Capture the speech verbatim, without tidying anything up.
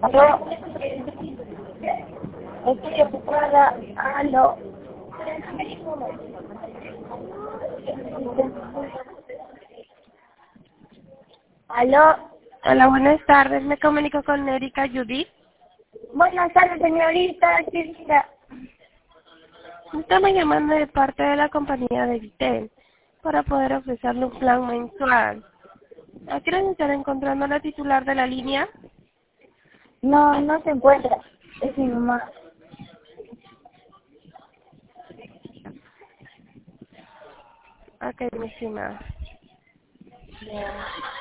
Aló. Estoy ocupada. Aló. Aló. Hola, buenas tardes. Me comunico con Erika Judith. Buenas tardes, señorita. ¿Qué mira? Estamos llamando de parte de la compañía de Vitel para poder ofrecerle un plan mensual. ¿A qué hora se estará encontrando la titular de la línea? No, no se encuentra. Es mi mamá. Ok, mi estimada. Ya.